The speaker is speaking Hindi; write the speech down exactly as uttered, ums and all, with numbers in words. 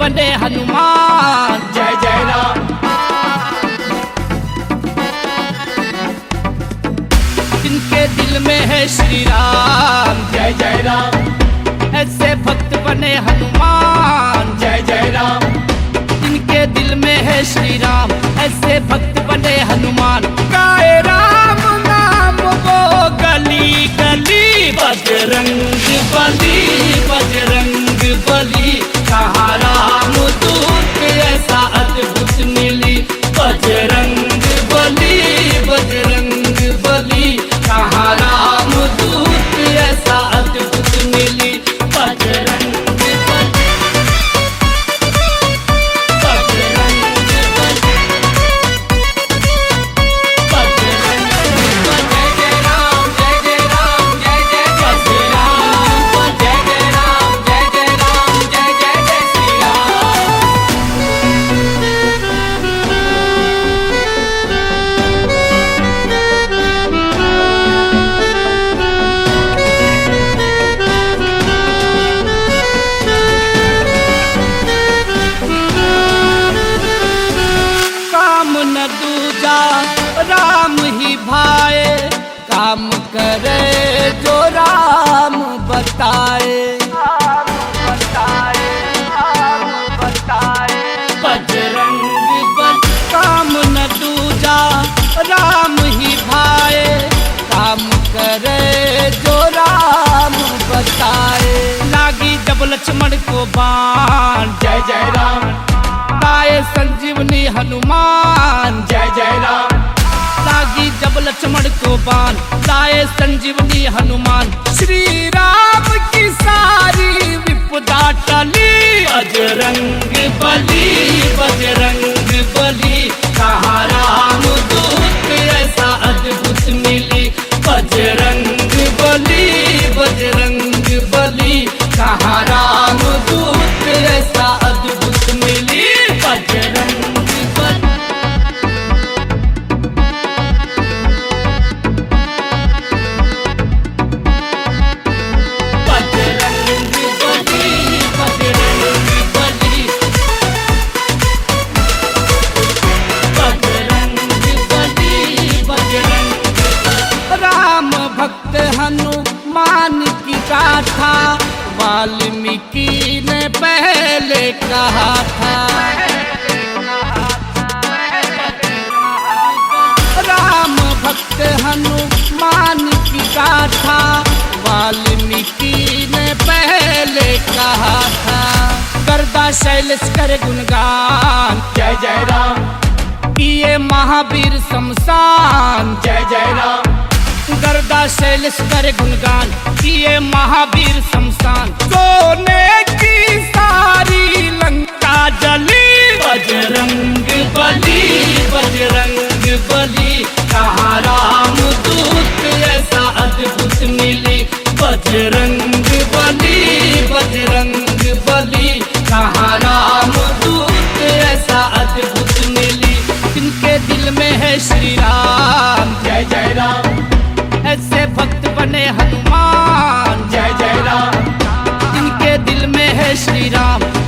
बने हनुमान। जय जय राम। जिनके दिल में है श्री राम। जय जय राम। ऐसे भक्त बने हनुमान। जय जय राम। जिनके दिल में है श्री राम, ऐसे भक्त बने हनुमान। गाए राम नाम वो गली गली, बजरंग बली बजरंग बली। कहाँ राम दूत ऐसा अद्भुत मिली, बजरंग बली बजरंग बली। कहाँ राम दूत ऐसा अद्भुत मिली, बजरंग बली बजरंग बली बजरंग बली। जय जय राम जय जय राम जय जय जय श्री राम। जय जय राम जय जय राम जय जय जय श्री राम। काम न दूजा राम ही भाए, काम करे जो राम बताए। बजरंग बली काम न दूजा राम ही भाए, काम करे जो राम बताए। लागी जब लक्ष्मण को बाण, जय जय राम। गाए संजीवनी हनुमान। जय जय राम। लागी जब लक्ष्मण को बाण, लाए संजीवनी हनुमान। श्री राम की सारी विपदा टली, बजरंग बली बजरंग बली। कहाँ राम दूत ऐसा अद्भुत मिली, बजरंग बली बजरंग बली। कहाँ राम दूत ऐसा अद्भुत मिली, बजरंग बली बजरंग बली बजरंग बली बजरंग बली बजरंग बली। राम भक्त हनुमान की गाथा वाल्मीकि ने पहले कहा था। राम भक्त हनुमान की गाथा वाल्मीकि ने पहले कहा था। करदा शैलेश कर गुणगान, जय जय राम। किए महावीर शमशान। जय जय राम। गर्दा शैलेश कर गुणगान, किए महावीर शमशान। सोने की सारी लंका जली, बजरंग बली बजरंग बली। कहाँ राम दूत ऐसा अद्भुत मिली, बजरंग बली बजरंग बली। कहाँ राम दूत ऐसा अद्भुत मिली, जिनके दिल में है श्री राम। जय जय राम। ऐसे भक्त बने हनुमान। जय जय राम। जिनके दिल में है श्री राम,